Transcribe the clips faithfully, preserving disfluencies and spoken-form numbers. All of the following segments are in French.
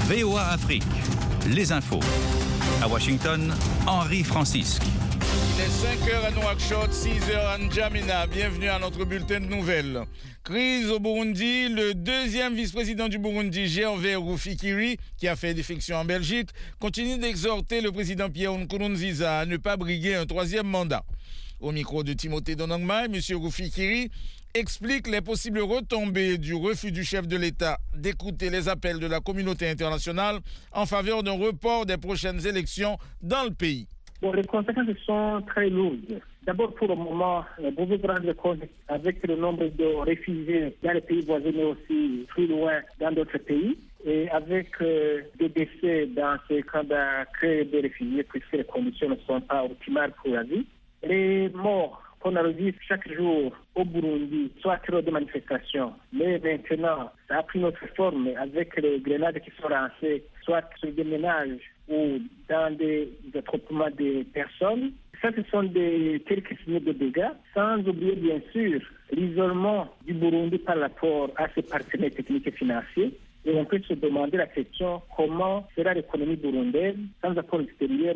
V O A Afrique, les infos. À Washington, Henri Francisque. Il est cinq heures à Nouakchott, six heures à N'Djamena. Bienvenue à notre bulletin de nouvelles. Crise au Burundi, le deuxième vice-président du Burundi, Gervais Rufyikiri, qui a fait défection en Belgique, continue d'exhorter le président Pierre Nkurunziza à ne pas briguer un troisième mandat. Au micro de Timothée Donangma, M. Rufyikiri explique les possibles retombées du refus du chef de l'État d'écouter les appels de la communauté internationale en faveur d'un report des prochaines élections dans le pays. Bon, les conséquences sont très lourdes. D'abord, pour le moment, vous vous rendez compte, avec le nombre de réfugiés dans les pays voisins, mais aussi plus loin dans d'autres pays, et avec euh, des décès dans ces camps d'accueil de réfugiés, puisque les conditions ne sont pas optimales pour la vie. Les morts qu'on enregistre chaque jour au Burundi, soit lors de manifestations, mais maintenant, ça a pris notre forme avec les grenades qui sont lancées, soit sur des ménages ou dans des attroupements de personnes. Ça, ce sont des quelques signes de dégâts, sans oublier bien sûr l'isolement du Burundi par rapport à ses partenaires techniques et financiers. Et on peut se demander la question, comment sera l'économie burundaise sans apport extérieur?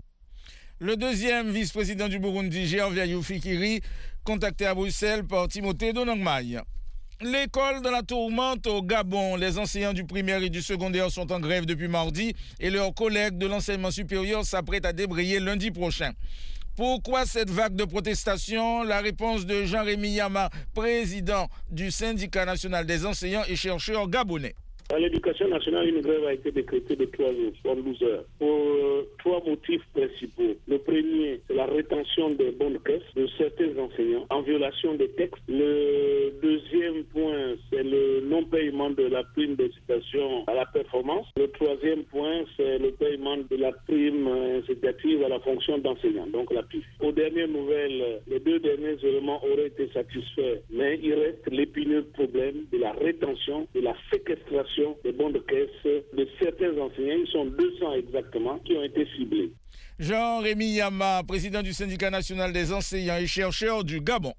Le deuxième vice-président du Burundi, Gervais Rufyikiri, contacté à Bruxelles par Timothée Donangmaï. L'école de la tourmente au Gabon, les enseignants du primaire et du secondaire sont en grève depuis mardi et leurs collègues de l'enseignement supérieur s'apprêtent à débrayer lundi prochain. Pourquoi cette vague de protestation? La réponse de Jean-Rémy Yama, président du syndicat national des enseignants et chercheurs gabonais. À l'éducation nationale, une grève a été décrétée de trois jours, soit douze heures, pour euh, trois motifs principaux. Le premier, c'est la rétention des bonnes caisses de certains enseignants en violation des textes. Le deuxième point, c'est le non-paiement de la prime d'incitation à la performance. Le troisième point, c'est le paiement de la prime incitative à la fonction d'enseignant, donc la P I F. Aux dernières nouvelles, les deux derniers éléments auraient été satisfaits, mais il reste l'épineux problème de la rétention, de la séquestration des bons de caisse de certains enseignants. Ils sont deux cents exactement qui ont été ciblés. Jean-Rémy Yama, président du syndicat national des enseignants et chercheurs du Gabon.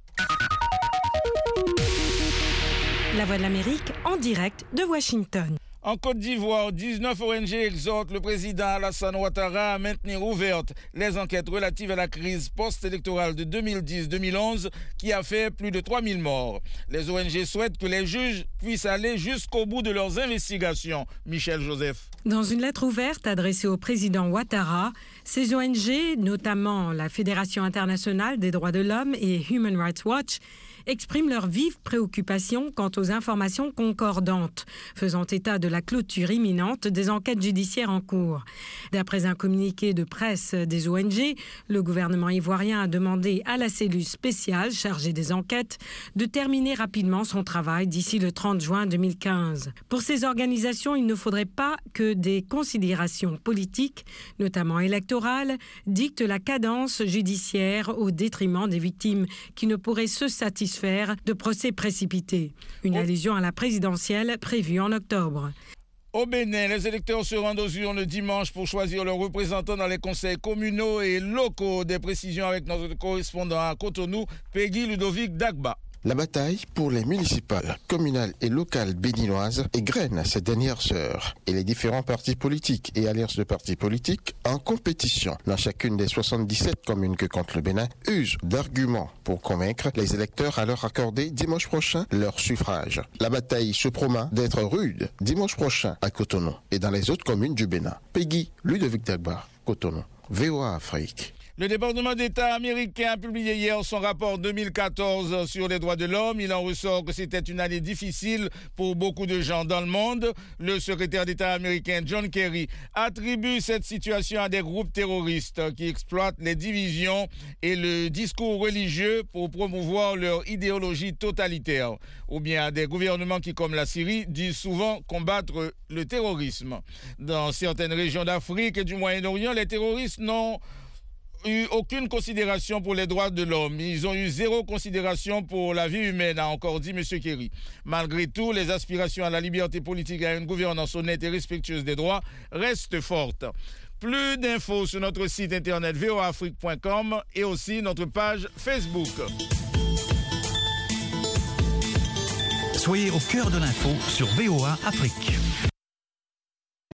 La Voix de l'Amérique en direct de Washington. En Côte d'Ivoire, dix-neuf O N G exhortent le président Alassane Ouattara à maintenir ouvertes les enquêtes relatives à la crise post-électorale de deux mille dix deux mille onze qui a fait plus de trois mille morts. Les O N G souhaitent que les juges puissent aller jusqu'au bout de leurs investigations. Michel Joseph. Dans une lettre ouverte adressée au président Ouattara, ces O N G, notamment la Fédération internationale des droits de l'homme et Human Rights Watch, expriment leur vive préoccupation quant aux informations concordantes, faisant état de la clôture imminente des enquêtes judiciaires en cours. D'après un communiqué de presse des O N G, le gouvernement ivoirien a demandé à la cellule spéciale chargée des enquêtes de terminer rapidement son travail d'ici le trente juin deux mille quinze. Pour ces organisations, il ne faudrait pas que des considérations politiques, notamment électorales, dictent la cadence judiciaire au détriment des victimes qui ne pourraient se satisfaire de procès précipités. Une allusion à la présidentielle prévue en octobre. Au Bénin, les électeurs se rendent aux urnes le dimanche pour choisir leurs représentants dans les conseils communaux et locaux. Des précisions avec notre correspondant à Cotonou, Peggy Ludovic Dagba. La bataille pour les municipales, communales et locales béninoises égrène ces dernières heures et les différents partis politiques et alliances de partis politiques en compétition dans chacune des soixante-dix-sept communes que compte le Bénin usent d'arguments pour convaincre les électeurs à leur accorder dimanche prochain leur suffrage. La bataille se promet d'être rude dimanche prochain à Cotonou et dans les autres communes du Bénin. Peggy Ludovic Dagba, Cotonou, V O A Afrique. Le département d'État américain a publié hier son rapport deux mille quatorze sur les droits de l'homme. Il en ressort que c'était une année difficile pour beaucoup de gens dans le monde. Le secrétaire d'État américain John Kerry attribue cette situation à des groupes terroristes qui exploitent les divisions et le discours religieux pour promouvoir leur idéologie totalitaire. Ou bien à des gouvernements qui, comme la Syrie, disent souvent combattre le terrorisme. Dans certaines régions d'Afrique et du Moyen-Orient, les terroristes n'ont eu aucune considération pour les droits de l'homme. Ils ont eu zéro considération pour la vie humaine, a encore dit M. Kerry. Malgré tout, les aspirations à la liberté politique et à une gouvernance honnête et respectueuse des droits restent fortes. Plus d'infos sur notre site internet v o a afrique point com et aussi notre page Facebook. Soyez au cœur de l'info sur V O A Afrique.